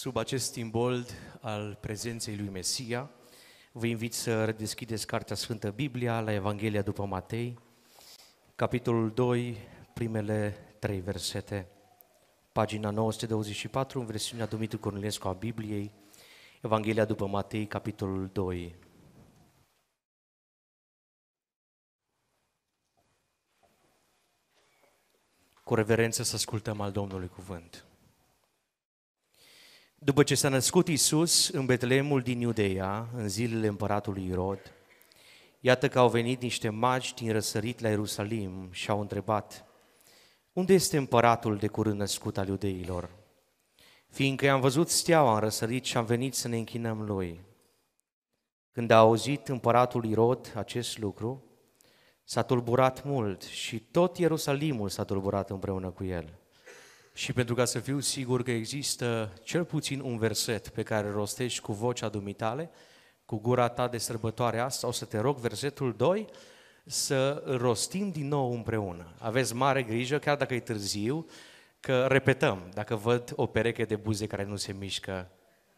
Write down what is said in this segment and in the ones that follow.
Sub acest simbol al prezenței lui Mesia, vă invit să deschideți Cartea Sfântă Biblia la Evanghelia după Matei, capitolul 2, primele 3 versete, pagina 924, în versiunea Dumitru Cornilescu a Bibliei, Evanghelia după Matei, capitolul 2. Cu reverență să ascultăm al Domnului cuvânt. După ce s-a născut Iisus în Betleemul din Iudeea, în zilele împăratului Irod, iată că au venit niște magi din răsărit la Ierusalim și au întrebat: unde este împăratul de curând născut al iudeilor? Fiindcă i-am văzut steaua în răsărit și am venit să ne închinăm lui. Când a auzit împăratul Irod acest lucru, s-a tulburat mult și tot Ierusalimul s-a tulburat împreună cu el. Și pentru ca să fiu sigur că există cel puțin un verset pe care îl rostești cu vocea dumitale, cu gura ta de sărbătoare asta, o să te rog versetul 2 să îl rostim din nou împreună. Aveți mare grijă, chiar dacă e târziu, că repetăm, dacă văd o pereche de buze care nu se mișcă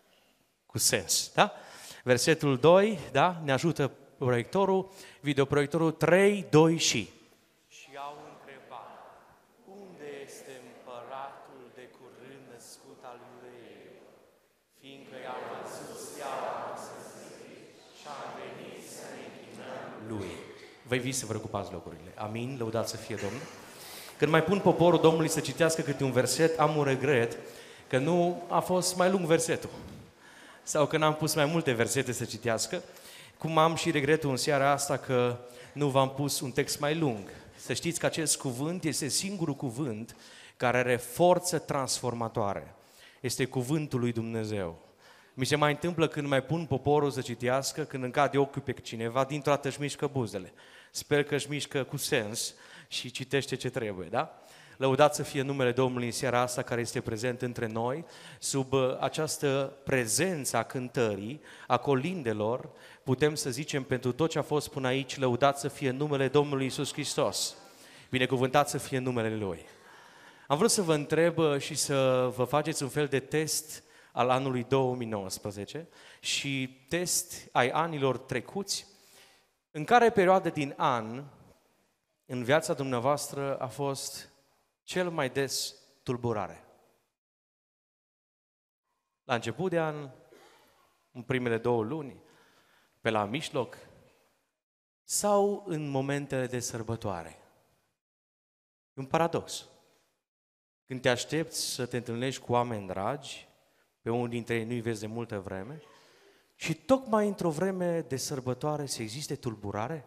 cu sens. Da? Versetul 2, da? Ne ajută proiectorul, videoproiectorul 3, 2 și... Și au întrebat: unde este împăratul de curând născut al iudeilor? Fiindcă i-am văzut steaua în răsărit și am venit să ne închinăm lui. Vă invit să vă ocupați locurile. Amin, lăudați să fie Domnul. Când mai pun poporul Domnului să citească câte un verset, am un regret că nu a fost mai lung versetul. Sau că n-am pus mai multe versete să citească. Cum am și regretul în seara asta că nu v-am pus un text mai lung. Să știți că acest cuvânt este singurul cuvânt care are forță transformatoare. Este cuvântul lui Dumnezeu. Mi se mai întâmplă când mai pun poporul să citească, când îmi cade ochiul pe cineva, dintr-o dată își mișcă buzele. Sper că își mișcă cu sens și citește ce trebuie, da? Lăudați să fie numele Domnului în seara asta care este prezent între noi, sub această prezență a cântării, a colindelor, putem să zicem pentru tot ce a fost până aici, lăudați să fie numele Domnului Iisus Hristos, binecuvântat să fie numele Lui. Am vrut să vă întreb și să vă faceți un fel de test al anului 2019 și test ai anilor trecuți, în care perioadă din an, în viața dumneavoastră, a fost cel mai des tulburare? La început de an, în primele 2 luni, pe la mijloc, sau în momentele de sărbătoare? Un paradox. Când te aștepți să te întâlnești cu oameni dragi, pe unul dintre ei nu-i vezi de multă vreme, și tocmai într-o vreme de sărbătoare să existe tulburare?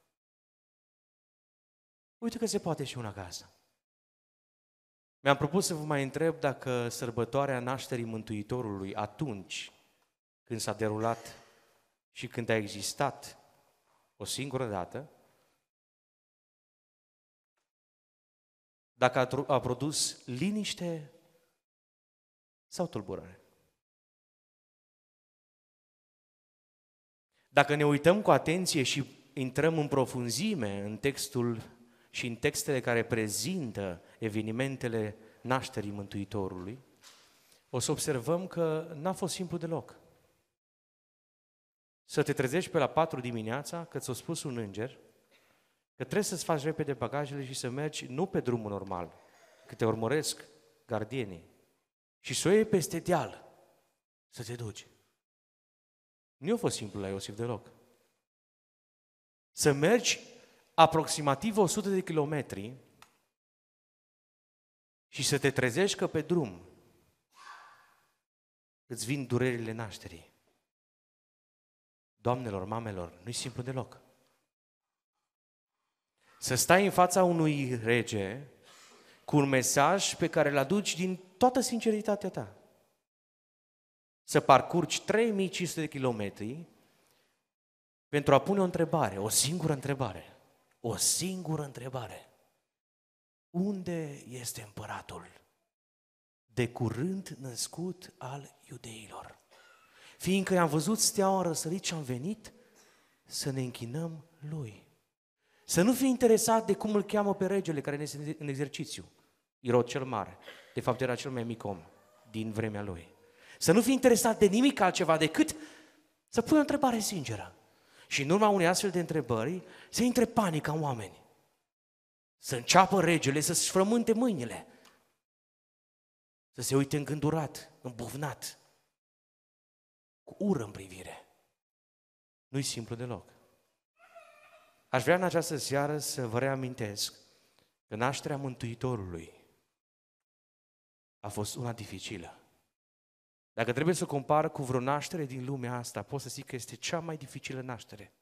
Uite că se poate și una ca asta. Mi-am propus să vă mai întreb dacă sărbătoarea nașterii Mântuitorului, atunci când s-a derulat și când a existat o singură dată, dacă a produs liniște sau tulburare. Dacă ne uităm cu atenție și intrăm în profunzime în textul și în textele care prezintă evenimentele nașterii Mântuitorului, o să observăm că n-a fost simplu deloc. Să te trezești pe la 4 dimineața, că ți-a spus un înger, că trebuie să-ți faci repede bagajele și să mergi nu pe drumul normal, că te urmăresc gardienii, și să o iei peste deal, să te duci. Nu a fost simplu la Iosif deloc. Să mergi aproximativ 100 de kilometri și să te trezești că pe drum îți vin durerile nașterii. Doamnelor, mamelor, nu-i simplu deloc. Să stai în fața unui rege cu un mesaj pe care îl aduci din toată sinceritatea ta. Să parcurgi 3500 de kilometri pentru a pune o întrebare, o singură întrebare. O singură întrebare. Unde este împăratul de curând născut al iudeilor? Fiindcă i-am văzut steaua în răsărit și am venit să ne închinăm lui. Să nu fii interesat de cum îl cheamă pe regele care ne este în exercițiu. Irod cel mare. De fapt era cel mai mic om din vremea lui. Să nu fii interesat de nimic altceva decât să pui o întrebare sinceră. Și în urma unei astfel de întrebări se intre panică în oameni. Să înceapă regele să-și frământe mâinile. Să se uite îngândurat, îmbuvnat, cu ură în privire. Nu-i simplu deloc. Aș vrea în această seară să vă reamintesc că nașterea Mântuitorului a fost una dificilă. Dacă trebuie să compar cu vreo naștere din lumea asta, pot să zic că este cea mai dificilă naștere.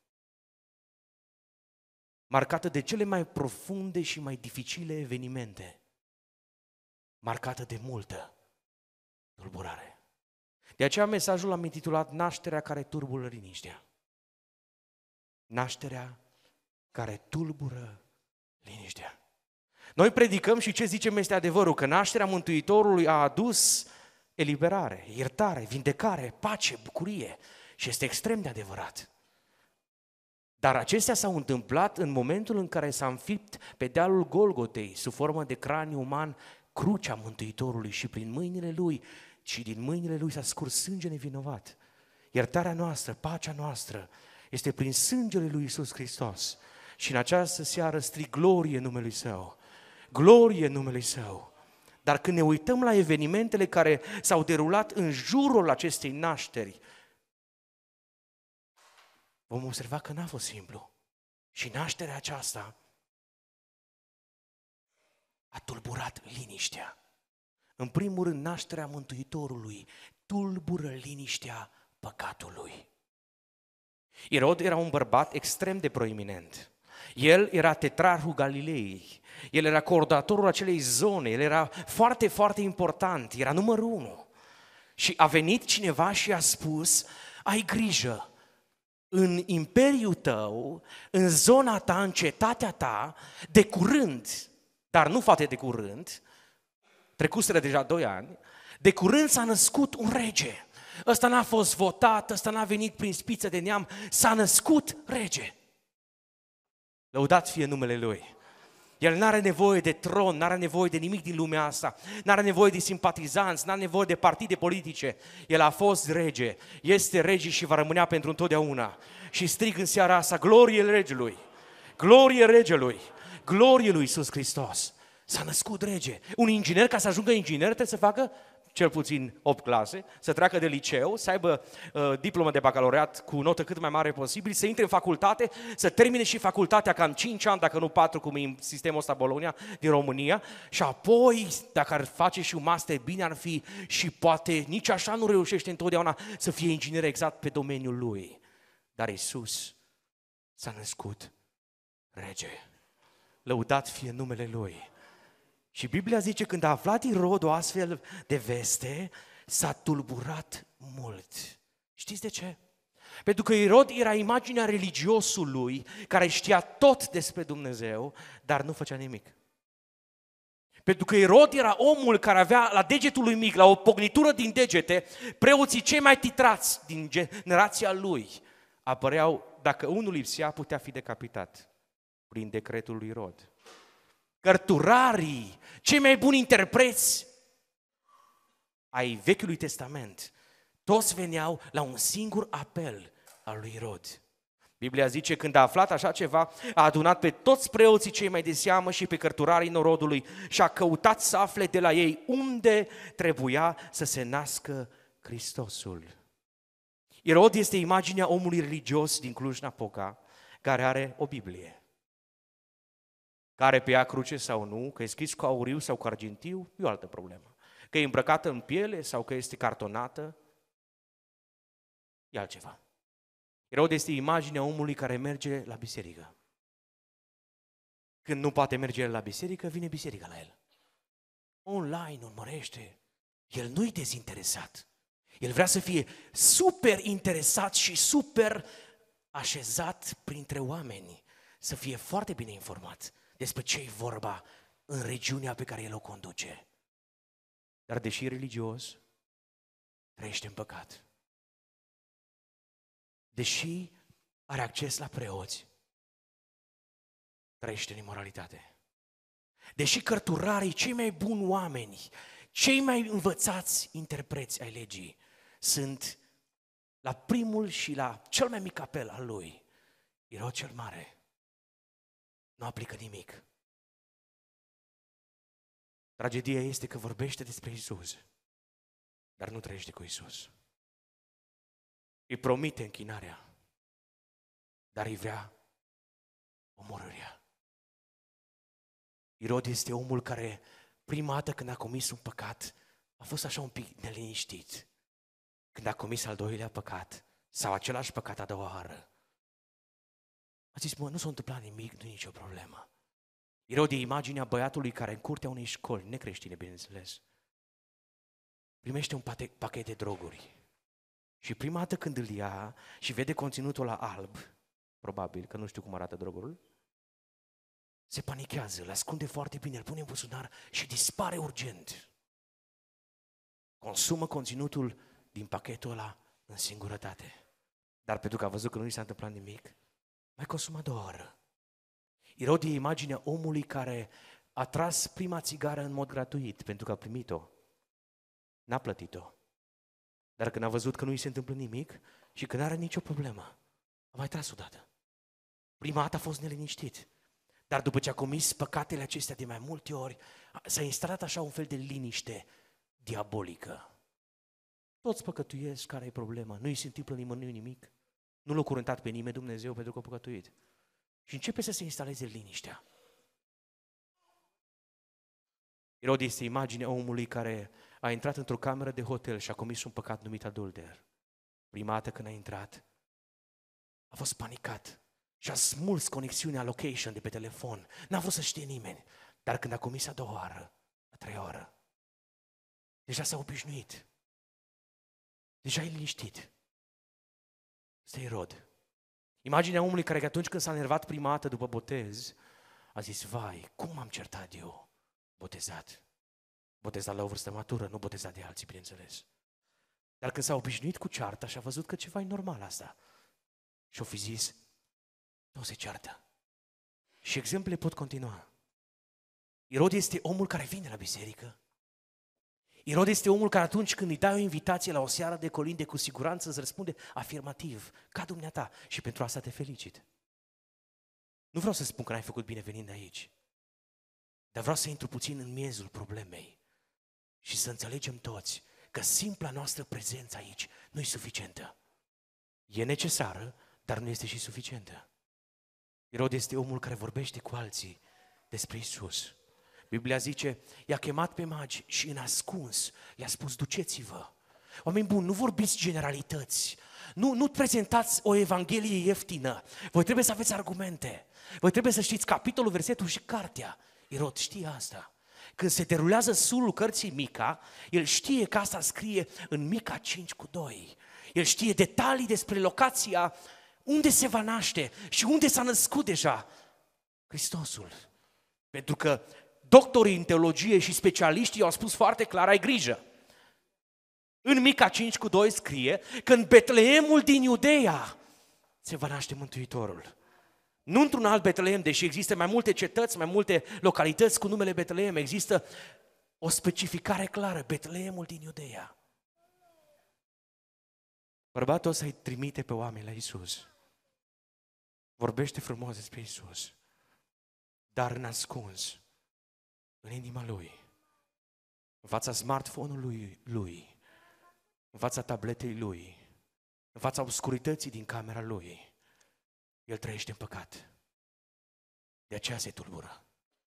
Marcată de cele mai profunde și mai dificile evenimente. Marcată de multă tulburare. De aceea mesajul l-am intitulat Nașterea care tulbură liniștea. Nașterea care tulbură liniștea. Noi predicăm și ce zicem este adevărul, că nașterea Mântuitorului a adus eliberare, iertare, vindecare, pace, bucurie și este extrem de adevărat. Dar acestea s-au întâmplat în momentul în care s-a înfipt pe dealul Golgotei, sub formă de craniu uman, crucea Mântuitorului și prin mâinile Lui și din mâinile Lui s-a scurs sânge nevinovat. Iertarea noastră, pacea noastră este prin sângele Lui Iisus Hristos. Și în această seară strig glorie numelui Său. Glorie numelui Său. Dar când ne uităm la evenimentele care s-au derulat în jurul acestei nașteri, vom observa că n-a fost simplu. Și nașterea aceasta a tulburat liniștea. În primul rând, nașterea Mântuitorului tulbură liniștea păcatului. Irod era un bărbat extrem de proeminent. El era tetrarhul Galilei, el era coordonatorul acelei zone, el era foarte, foarte important, era numărul 1. Și a venit cineva și a spus, ai grijă, în imperiul tău, în zona ta, în cetatea ta, de curând, dar nu foarte de curând, trecuseră deja 2 ani, de curând s-a născut un rege. Ăsta n-a fost votat, ăsta n-a venit prin spiță de neam, s-a născut rege. Lăudat fie numele Lui. El n-are nevoie de tron, n-are nevoie de nimic din lumea asta, n-are nevoie de simpatizanți, n-are nevoie de partide politice. El a fost rege, este rege și va rămânea pentru întotdeauna. Și strig în seara asta, glorie regelui, glorie regelui, glorie lui Iisus Hristos. S-a născut rege. Un inginer, ca să ajungă inginer, trebuie să facă cel puțin 8 clase, să treacă de liceu, să aibă diplomă de bacalaureat cu notă cât mai mare posibil, să intre în facultate, să termine și facultatea cam 5 ani, dacă nu 4, cum e în sistemul ăsta Bologna din România, și apoi, dacă ar face și un master, bine ar fi și poate nici așa nu reușește întotdeauna să fie inginer exact pe domeniul lui. Dar Iisus s-a născut rege. Lăudat fie numele Lui. Și Biblia zice, când a aflat Irod o astfel de veste, s-a tulburat mult. Știți de ce? Pentru că Irod era imaginea religiosului care știa tot despre Dumnezeu, dar nu făcea nimic. Pentru că Irod era omul care avea la degetul lui mic, la o pognitură din degete, preoții cei mai titrați din generația lui apăreau, dacă unul lipsea, putea fi decapitat prin decretul lui Irod. Cărturarii, cei mai buni interpreți ai Vechiului Testament, toți veneau la un singur apel al lui Irod. Biblia zice, când a aflat așa ceva, a adunat pe toți preoții cei mai de seamă și pe cărturarii norodului și a căutat să afle de la ei unde trebuia să se nască Hristosul. Irod este imaginea omului religios din Cluj-Napoca, care are o Biblie. Care pe ea cruce sau nu, că e scris cu auriu sau cu argintiu, e o altă problemă. Că e îmbrăcată în piele sau că este cartonată, e altceva. Irod este imaginea omului care merge la biserică. Când nu poate merge la biserică, vine biserica la el. Online urmărește. El nu-i dezinteresat. El vrea să fie super interesat și super așezat printre oameni. Să fie foarte bine informat despre ce-i vorba în regiunea pe care el o conduce. Dar deși religios, trăiește în păcat. Deși are acces la preoți, trăiește în imoralitate. Deși cărturarii, cei mai buni oameni, cei mai învățați interpreți ai legii, sunt la primul și la cel mai mic apel al lui. Irod cel mare nu aplică nimic. Tragedia este că vorbește despre Iisus, dar nu trăiește cu Iisus. Îi promite închinarea, dar îi vrea omorârea. Irod este omul care prima dată când a comis un păcat a fost așa un pic neliniștit. Când a comis al doilea păcat sau același păcat a doua oară, a zis, nu s-a întâmplat nimic, nu e nicio problemă. Irod e imaginea băiatului care în curtea unei școli, necreștine bineînțeles, primește un pachet de droguri. Și prima dată când îl ia și vede conținutul ăla alb, probabil că nu știu cum arată drogul, se panichează, îl ascunde foarte bine, îl pune în buzunar și dispare urgent. Consumă conținutul din pachetul ăla în singurătate. Dar pentru că a văzut că nu i s-a întâmplat nimic, mai consumă a doua oară. Irod e imaginea omului care a tras prima țigară în mod gratuit pentru că a primit-o. N-a plătit-o. Dar când a văzut că nu i se întâmplă nimic și că n-are nicio problemă, a mai tras odată. Prima dată a fost neliniștit. Dar după ce a comis păcatele acestea de mai multe ori, s-a instalat așa un fel de liniște diabolică. Toți păcătuiesc, care e problema? Nu i se întâmplă nimănui nimic. Nu l-a curățat pe nimeni Dumnezeu pentru că a păcătuit. Și începe să se instaleze liniștea. Irod este imaginea omului care a intrat într-o cameră de hotel și a comis un păcat numit adulter. Prima dată când a intrat, a fost panicat și a smuls conexiunea location de pe telefon. N-a vrut să știe nimeni. Dar când a comis a doua oară, a treia oară, deja s-a obișnuit. Deja e liniștit. Ăsta e Irod. Imaginea omului care atunci când s-a enervat prima dată după botez, a zis, vai, cum m-am certat eu botezat. Botezat la o vârstă matură, nu botezat de alții, bineînțeles. Dar când s-a obișnuit cu cearta și a văzut că ceva e normal asta, și-o fi zis, nu se ceartă. Și exemplele pot continua. Irod este omul care vine la biserică. Irod este omul care atunci când îi dai o invitație la o seară de colinde, cu siguranță îți răspunde afirmativ, ca dumneata, și pentru asta te felicit. Nu vreau să spun că n-ai făcut bine venind aici, dar vreau să intru puțin în miezul problemei și să înțelegem toți că simpla noastră prezență aici nu e suficientă. E necesară, dar nu este și suficientă. Irod este omul care vorbește cu alții despre Iisus. Biblia zice, i-a chemat pe magi și în ascuns i-a spus, duceți-vă. Oameni buni, nu vorbiți generalități, nu prezentați o evanghelie ieftină. Voi trebuie să aveți argumente. Voi trebuie să știți capitolul, versetul și cartea. Irod știe asta. Când se derulează sulul cărții Mica, el știe că asta scrie în Mica 5:2. El știe detalii despre locația unde se va naște și unde s-a născut deja Hristosul. Pentru că doctorii în teologie și specialiștii au spus foarte clar, ai grijă. În Mica 5:2 scrie că în Betleemul din Iudeea se va naște Mântuitorul. Nu într-un alt Betleem, deși există mai multe cetăți, mai multe localități cu numele Betleem, există o specificare clară, Betleemul din Iudeea. Bărbatul ăsta îi trimite pe oameni la Iisus. Vorbește frumos despre Iisus, dar în ascuns, în inima lui, în fața smartphone-ului lui, în fața tabletei lui, în fața obscurității din camera lui, el trăiește în păcat. De aceea se tulbură.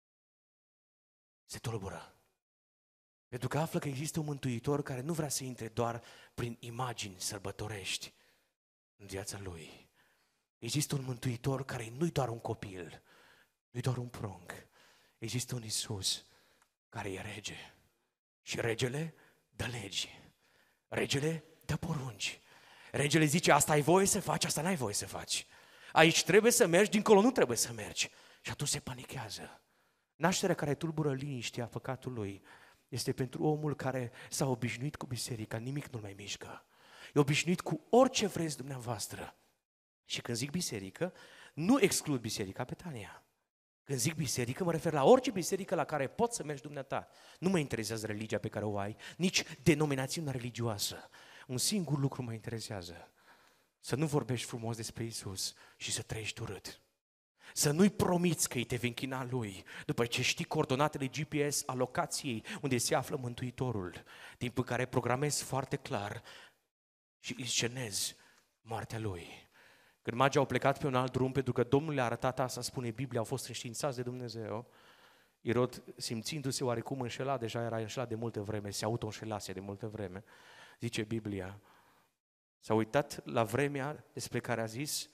Se tulbură. Pentru că află că există un mântuitor care nu vrea să intre doar prin imagini sărbătorești în viața lui. Există un mântuitor care nu-i doar un copil, nu-i doar un prunc. Există un Iisus care e rege. Și regele dă legi. Regele dă porunci. Regele zice, asta ai voie să faci, asta n-ai voie să faci. Aici trebuie să mergi, dincolo nu trebuie să mergi. Și atunci se panichează. Nașterea care tulbură liniștea păcatului este pentru omul care s-a obișnuit cu biserica, nimic nu-l mai mișcă. E obișnuit cu orice vreți dumneavoastră. Și când zic biserică, nu exclud biserica Betania. Când zic biserică, mă refer la orice biserică la care poți să mergi dumneata. Nu mă interesează religia pe care o ai, nici denominațiunea religioasă. un singur lucru mă interesează. Să nu vorbești frumos despre Iisus și să trăiești urât. Să nu-i promiți că îi te vei închina Lui, după ce știi coordonatele GPS a locației unde se află Mântuitorul, timp în care programezi foarte clar și îi scenezi moartea Lui. Când magii au plecat pe un alt drum, pentru că Domnul le-a arătat asta, spune Biblia, au fost înștiințați de Dumnezeu, Irod, simțindu-se oarecum înșelat, deja era înșelat de multă vreme, se auto-înșelase de multă vreme, zice Biblia, s-a uitat la vremea despre care a zis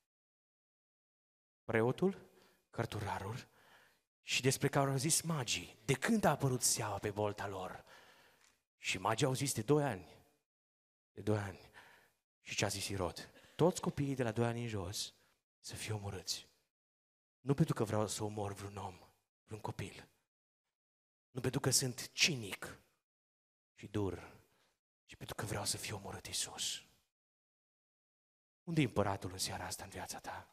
preotul, cărturarul și despre care au zis magii, de când a apărut steaua pe bolta lor? Și magii au zis de 2 ani. De 2 ani. Și ce a zis Irod? Toți copiii de la 2 ani în jos să fie omorâți. Nu pentru că vreau să omor vreun om, vreun copil. Nu pentru că sunt cinic și dur, ci pentru că vreau să fie omorât Iisus. Unde e împăratul în seara asta în viața ta?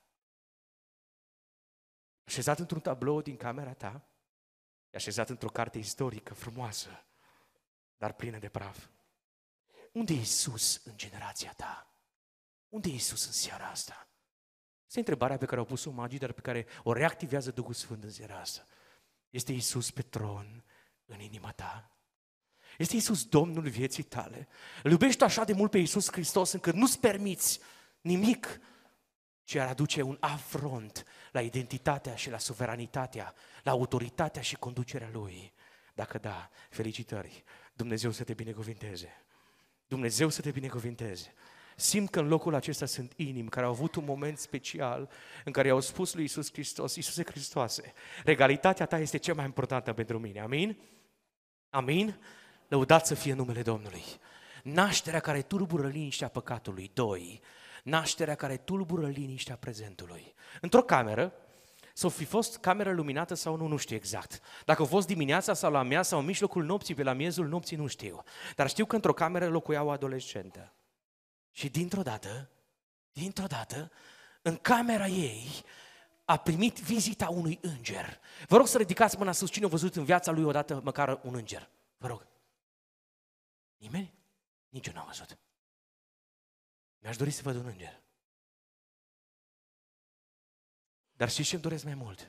Așezat într-un tablou din camera ta, e așezat într-o carte istorică frumoasă, dar plină de praf. Unde e Iisus în generația ta? Unde e Iisus în seara asta? Asta e întrebarea pe care au pus-o magii, dar pe care o reactivează Duhul Sfânt în seara asta. Este Iisus pe tron în inima ta? Este Iisus Domnul vieții tale? Îl iubești așa de mult pe Iisus Hristos încât nu-ți permiți nimic ce ar aduce un afront la identitatea și la suveranitatea, la autoritatea și conducerea Lui. Dacă da, felicitări, Dumnezeu să te binecuvinteze. Dumnezeu să te binecuvinteze. Simt că în locul acesta sunt inimi care au avut un moment special în care i-au spus lui Iisus Hristos, Iisuse Hristoase, regalitatea ta este cea mai importantă pentru mine. Amin? Amin? Lăudat să fie numele Domnului. Nașterea care tulbură liniștea păcatului. 2. Nașterea care tulbură liniștea prezentului. Într-o cameră, să fi fost cameră luminată sau nu, nu știu exact. Dacă a fost dimineața sau la amiază sau în mijlocul nopții, pe la miezul nopții, nu știu. Dar știu că într-o cameră locuia o adolescentă. Și dintr-o dată, în camera ei a primit vizita unui înger. Vă rog să ridicați mâna sus, cine a văzut în viața lui odată măcar un înger? Vă rog. Nimeni? Nici eu n-am văzut. Mi-aș dori să văd un înger. Dar știți ce îmi doresc mai mult?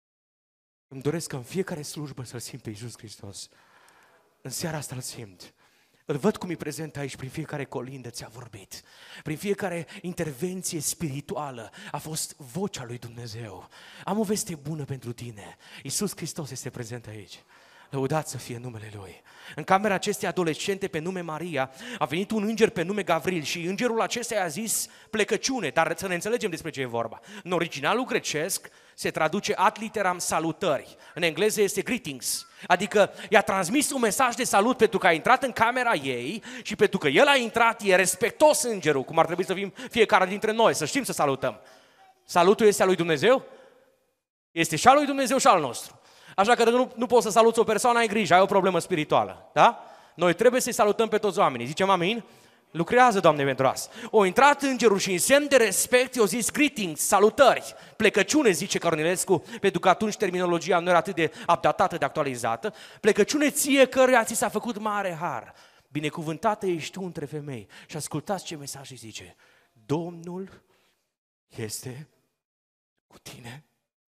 Îmi doresc ca în fiecare slujbă să-L simt pe Iisus Hristos. În seara asta îl simt. Îl văd cum e prezent aici, prin fiecare colindă ți-a vorbit. Prin fiecare intervenție spirituală a fost vocea lui Dumnezeu. Am o veste bună pentru tine. Iisus Hristos este prezent aici. Lăudat să fie numele Lui. În camera acestei adolescente pe nume Maria a venit un înger pe nume Gavril și îngerul acesta i-a zis plecăciune, dar să ne înțelegem despre ce e vorba. În originalul grecesc se traduce ad literam salutări. În engleză este greetings. Adică i-a transmis un mesaj de salut pentru că a intrat în camera ei și pentru că el a intrat, e respectos îngerul, cum ar trebui să fim fiecare dintre noi, să știm să salutăm. Salutul este al lui Dumnezeu? Este și al lui Dumnezeu și al nostru. Așa că nu poți să saluți o persoană, ai grijă, ai o problemă spirituală. Da? Noi trebuie să-i salutăm pe toți oamenii. Zicem amin? Lucrează, Doamne, pentru asta. O intrat îngerul și în semn de respect i-a zis greetings, salutări, plecăciune, zice Cornilescu, pentru că atunci terminologia nu era atât de updatată, de actualizată. Plecăciune ție căruia ți s-a făcut mare har. Binecuvântată ești tu între femei. Și ascultați ce mesaj îi zice. Domnul este cu tine.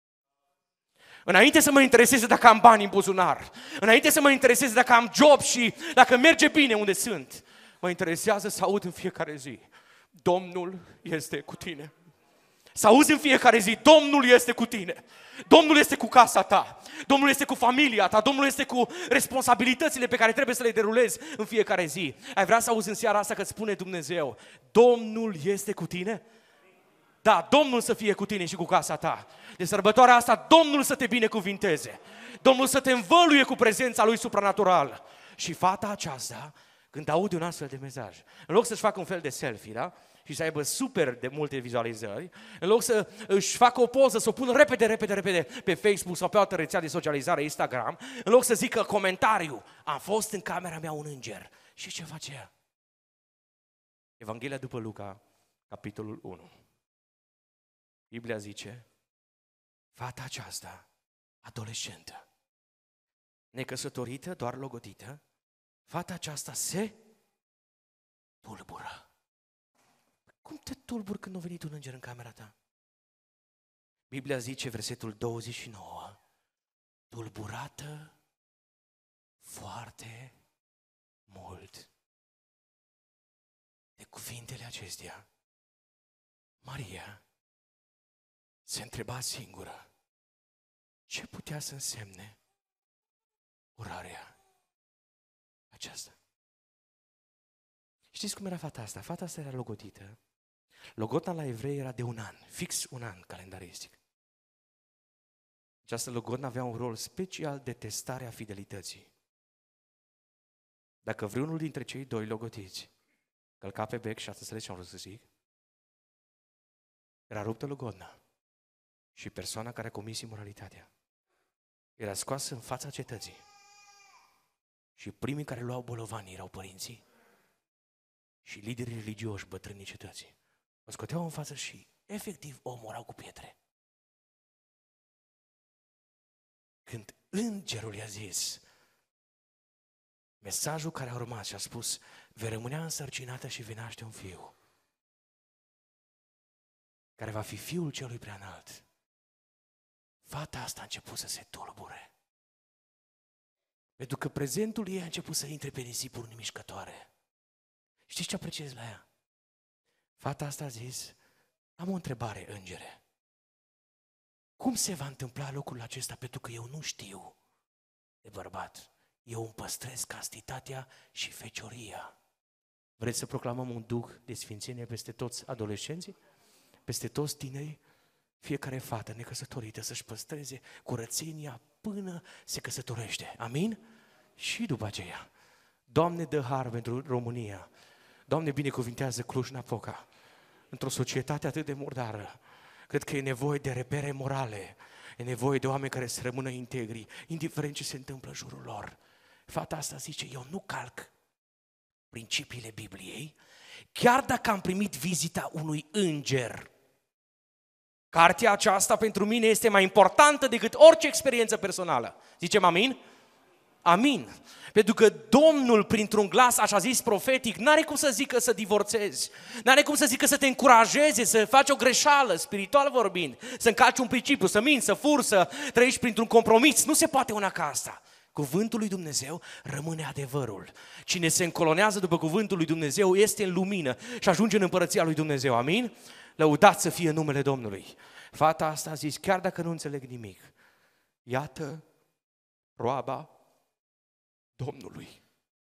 Înainte să mă intereseze dacă am bani în buzunar, înainte să mă intereseze dacă am job și dacă merge bine unde sunt, mă interesează să aud în fiecare zi, Domnul este cu tine. Să auzi în fiecare zi, Domnul este cu tine. Domnul este cu casa ta. Domnul este cu familia ta. Domnul este cu responsabilitățile pe care trebuie să le derulezi în fiecare zi. Ai vrea să auzi în seara asta că îți spune Dumnezeu, Domnul este cu tine? Da, Domnul să fie cu tine și cu casa ta. De sărbătoarea asta, Domnul să te binecuvinteze. Domnul să te învăluie cu prezența Lui supranaturală. Și fata aceasta, când aude un astfel de mesaj, în loc să-și facă un fel de selfie, da? Și să aibă super de multe vizualizări, în loc să își facă o poză, să o pună repede pe Facebook sau pe altă rețea de socializare, Instagram, în loc să zică comentariu, am fost în camera mea un înger. Și ce face ea? Evanghelia după Luca, capitolul 1. Biblia zice, fata aceasta, adolescentă, necăsătorită, doar logodită, fata aceasta se tulbură. Cum te tulburi când a venit un înger în camera ta? Biblia zice, versetul 29, tulburată foarte mult de cuvintele acestea. Maria se întreba singură ce putea să însemne urarea aceasta. Știți cum era fata asta? Fata asta era logotită. Logota la evrei era de 1 an, fix 1 an calendaristic. Această logotă avea un rol special de testare a fidelității. Dacă vreunul dintre cei doi logotiți călca pe bec și atât și-au răsăsit, era ruptă logodna și persoana care a comis imoralitatea era scoasă în fața cetății. Și primii care luau bolovanii erau părinții și liderii religioși, bătrânii cetății. O scoteau în față și efectiv o omorau cu pietre. Când îngerul i-a zis mesajul care a urmat și a spus, vei rămânea însărcinată și vei naște un fiu, care va fi fiul celui preanalt. Fata asta a început să se tulbure. Pentru că prezentul ei a început să intre pe nisipuri nemișcătoare. Știți ce apreciez la ea? Fata asta a zis, am o întrebare, îngere. Cum se va întâmpla lucrul acesta? Pentru că eu nu știu de bărbat. Eu îmi păstrez castitatea și fecioria. Vreți să proclamăm un duh de sfințenie peste toți adolescenții? Peste toți tinerii? Fiecare fată necăsătorită să-și păstreze curățenia până se căsătorește. Amin? Și după aceea. Doamne, dă har pentru România. Doamne, binecuvintează Cluj-Napoca. Într-o societate atât de murdară, cred că e nevoie de repere morale. E nevoie de oameni care să rămână integri, indiferent ce se întâmplă în jurul lor. Fata asta zice, eu nu calc principiile Bibliei, chiar dacă am primit vizita unui înger. Cartea aceasta pentru mine este mai importantă decât orice experiență personală. Zicem amin? Amin. Pentru că Domnul, printr-un glas așa zis profetic, n-are cum să zică să divorțezi, n-are cum să zică să te încurajeze, să faci o greșeală, spiritual vorbind, să încalci un principiu, să minți, să furi, să trăiești printr-un compromis. Nu se poate una ca asta. Cuvântul lui Dumnezeu rămâne adevărul. Cine se încolonează după cuvântul lui Dumnezeu este în lumină și ajunge în împărăția lui Dumnezeu. Amin? Lăudați să fie numele Domnului. Fata asta a zis, chiar dacă nu înțeleg nimic, iată roaba Domnului.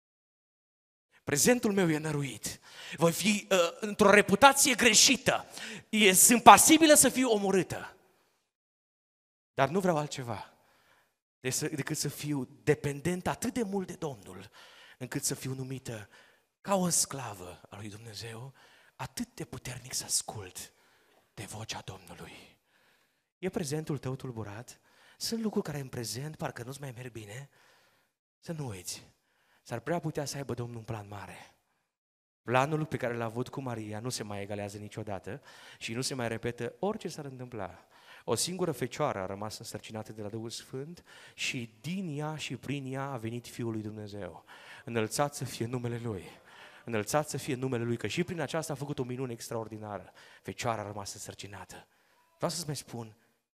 Prezentul meu e năruit. Voi fi într-o reputație greșită. Sunt pasibilă să fiu omorâtă. Dar nu vreau altceva decât să fiu dependent atât de mult de Domnul, încât să fiu numită ca o sclavă a lui Dumnezeu, atât de puternic să ascult de vocea Domnului. E prezentul tău tulburat? Sunt lucruri care în prezent parcă nu-ți mai merg bine? Să nu uiți, s-ar prea putea să aibă Domnul un plan mare. Planul pe care l-a avut cu Maria nu se mai egalează niciodată și nu se mai repetă orice s-ar întâmpla. O singură fecioară a rămas însărcinată de la Duhul Sfânt și din ea și prin ea a venit Fiul lui Dumnezeu. Înălțat să fie numele Lui. Înălțat să fie numele Lui, că și prin aceasta a făcut o minune extraordinară. Fecioara a rămas însărcinată. Vreau să-ți mai spun,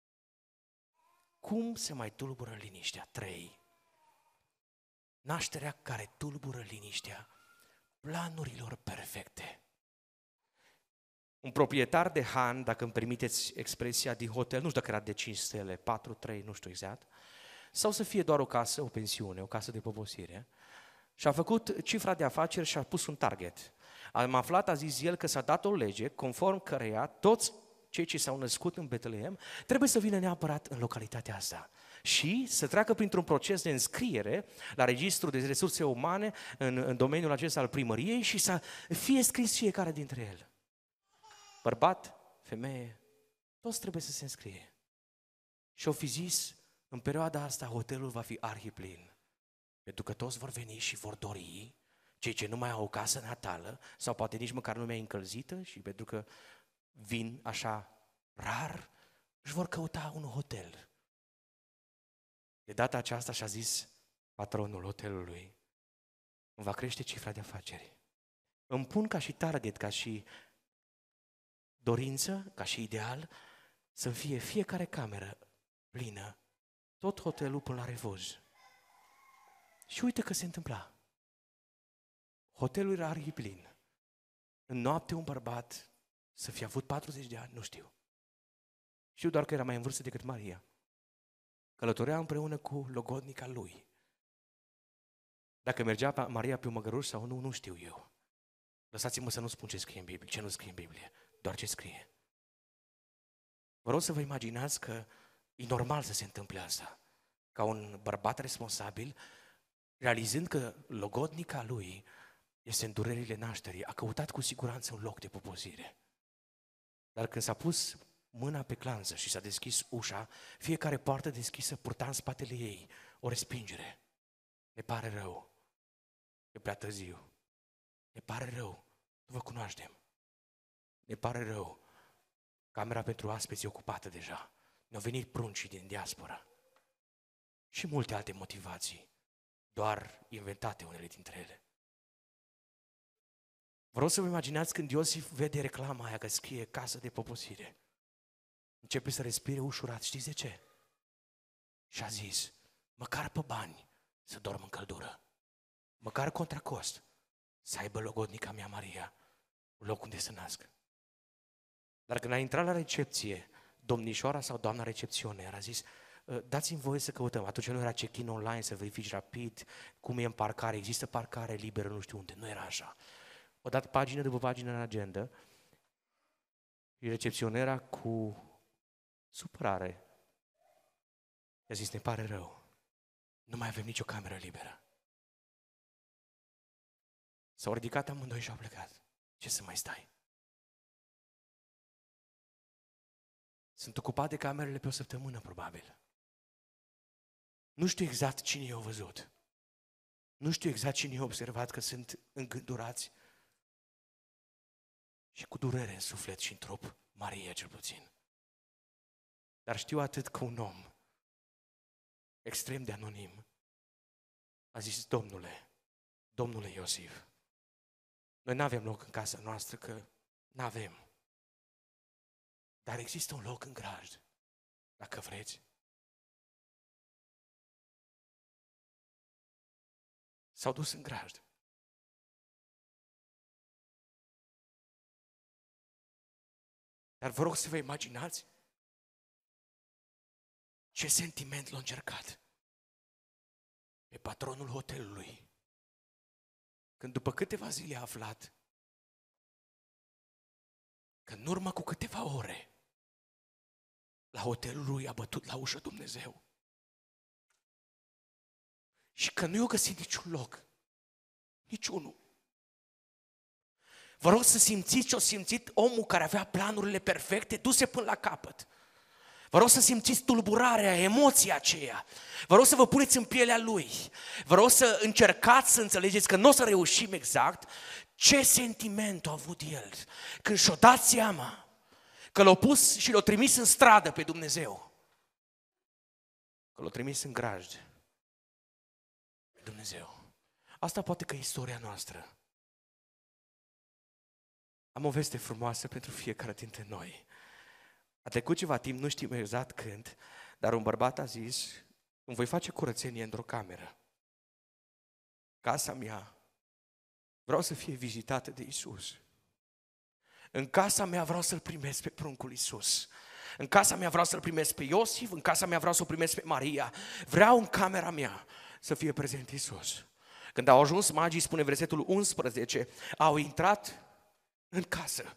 cum se mai tulbură liniștea? 3. Nașterea care tulbură liniștea planurilor perfecte. Un proprietar de han, dacă îmi permiteți expresia, din hotel, nu știu dacă era de 5 stele, 4, 3, nu știu exact, sau să fie doar o casă, o pensiune, o casă de poposire, și a făcut cifra de afaceri și a pus un target. Am aflat, a zis el, că s-a dat o lege conform căreia toți cei ce s-au născut în Betlehem trebuie să vină neapărat în localitatea asta și să treacă printr-un proces de înscriere la registrul de resurse umane în domeniul acesta al primăriei și să fie scris fiecare dintre ele. Bărbat, femeie, toți trebuie să se înscrie. Și o fi zis, în perioada asta hotelul va fi arhiplin, pentru că toți vor veni și vor dori, cei ce nu mai au o casă natală sau poate nici măcar nu mai încălzită și pentru că vin așa rar, își vor căuta un hotel. De data aceasta și-a zis patronul hotelului, îmi va crește cifra de afaceri. îmi pun ca și target, ca și dorință, ca și ideal, să fie fiecare cameră plină, tot hotelul până la Revoj. Și uite că se întâmpla. Hotelul era arhiplin. În noapte un bărbat să fie avut 40 de ani, nu știu. Știu doar că era mai în vârstă decât Maria. Călătorea împreună cu logodnica lui. Dacă mergea Maria pe un măgăruș sau nu, nu știu eu. Lăsați-mă să nu spun ce scrie în Biblie, ce nu scrie în Biblie, doar ce scrie. Vă rog să vă imaginați că e normal să se întâmple asta. Ca un bărbat responsabil, realizând că logodnica lui este în durerile nașterii, a căutat cu siguranță un loc de poposire. Dar când s-a pus mâna pe clanță și s-a deschis ușa, fiecare poartă deschisă purta în spatele ei o respingere. Ne pare rău, e prea târziu. Ne pare rău, nu vă cunoaștem. Ne pare rău, camera pentru aspeți e ocupată deja. Ne-au venit pruncii din diaspora. Și multe alte motivații, doar inventate unele dintre ele. Vreau să vă imaginați când Iosif vede reclama aia că scrie casă de poposire. Începe să respire ușurat, știți de ce? Și a zis, măcar pe bani să dorm în căldură, măcar contra cost, să aibă logodnica mea Maria un loc unde să nască. Dar când a intrat la recepție, domnișoara sau doamna recepționer a zis, dați-mi voie să căutăm. Atunci nu era check-in online, să verifici rapid cum e în parcare, există parcare liberă, nu știu unde, nu era așa. O dat pagină după pagină în agenda și recepționera cu supărare i-a zis, ne pare rău, nu mai avem nicio cameră liberă. S-au ridicat amândoi și au plecat. Ce să mai stai? Sunt ocupat de camerele pe o săptămână, probabil. Nu știu exact cine i-a văzut. Nu știu exact cine i-a observat că sunt îngândurați și cu durere în suflet și în trup, Maria cel puțin. Dar știu atât că un om extrem de anonim a zis, Domnule Iosif, noi nu avem loc în casa noastră, că nu avem. Dar există un loc în grajd, dacă vreți. S-au dus în grajd. Dar vă rog să vă imaginați ce sentiment l-a încercat pe patronul hotelului, când după câteva zile a aflat că în urmă cu câteva ore la hotelul lui a bătut la ușă Dumnezeu și că nu i-a găsit niciun loc, niciunul. Vă rog să simțiți ce a simțit omul care avea planurile perfecte duse până la capăt. Vă rog să simțiți tulburarea, emoția aceea. Vă rog să vă puneți în pielea lui. Vă rog să încercați să înțelegeți că nu o să reușim exact ce sentiment a avut el când și-a dat seama că l-a pus și l-a trimis în stradă pe Dumnezeu. Că l-a trimis în grajd pe Dumnezeu. Asta poate că e istoria noastră. Am o veste frumoasă pentru fiecare dintre noi. A trecut ceva timp, nu știm exact când, dar un bărbat a zis, îmi voi face curățenie într-o cameră. Casa mea vreau să fie vizitată de Iisus. În casa mea vreau să-L primesc pe pruncul Iisus. În casa mea vreau să-L primesc pe Iosif, în casa mea vreau să-L primesc pe Maria. Vreau în camera mea să fie prezent Iisus. Când au ajuns magii, spune versetul 11, au intrat în casă.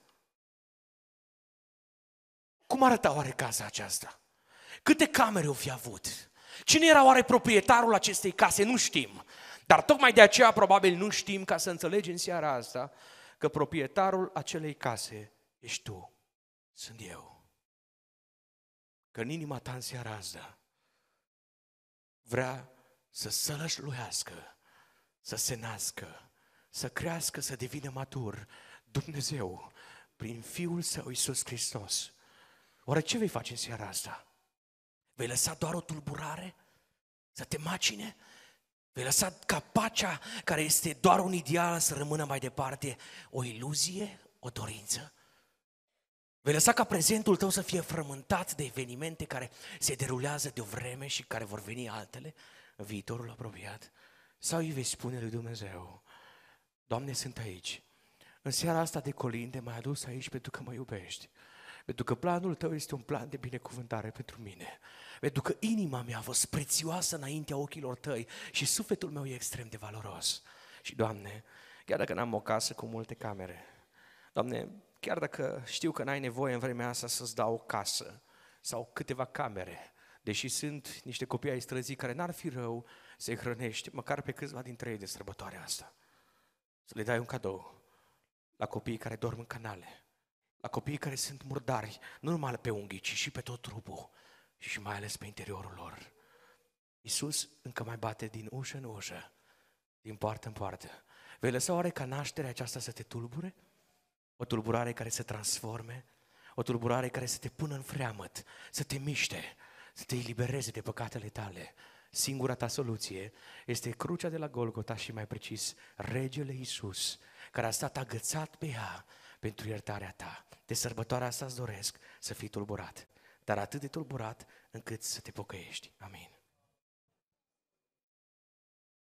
Cum arăta oare casa aceasta? Câte camere o fi avut? Cine era oare proprietarul acestei case? Nu știm. Dar tocmai de aceea probabil nu știm, ca să înțelegem în seara asta că proprietarul acelei case ești tu, sunt eu. Că în inima ta în seara asta vrea să sălășluiască, să se nască, să crească, să devină matur Dumnezeu prin Fiul Său Iisus Hristos. Oare ce vei face în seara asta? Vei lăsa doar o tulburare să te macine? Vei lăsa ca pacea, care este doar un ideal, să rămână mai departe o iluzie, o dorință? Vei lăsa ca prezentul tău să fie frământat de evenimente care se derulează de o vreme și care vor veni altele în viitorul apropiat? Sau îi vei spune lui Dumnezeu: Doamne, sunt aici. În seara asta de colinde m-ai adus aici pentru că mă iubești. Pentru că planul tău este un plan de binecuvântare pentru mine. Pentru că inima mea a fost prețioasă înaintea ochilor tăi și sufletul meu e extrem de valoros. Și, Doamne, chiar dacă n-am o casă cu multe camere, Doamne, chiar dacă știu că n-ai nevoie în vremea asta să-ți dau o casă sau câteva camere, deși sunt niște copii ai străzii care n-ar fi rău să-i hrănești, măcar pe câțiva dintre ei de sărbătoarea asta. Să le dai un cadou la copiii care dorm în canale, la copiii care sunt murdari, nu numai pe unghii, ci și pe tot trupul și mai ales pe interiorul lor. Iisus încă mai bate din ușă în ușă, din poartă în poartă. Vei lăsa oare ca nașterea aceasta să te tulbure? O tulburare care să transforme, o tulburare care să te pună în freamăt, să te miște, să te elibereze de păcatele tale. Singura ta soluție este crucea de la Golgota și, mai precis, Regele Iisus, care a stat agățat pe ea pentru iertarea ta. De sărbătoarea asta îți doresc să fii tulburat, dar atât de tulburat încât să te pocăiești. Amin.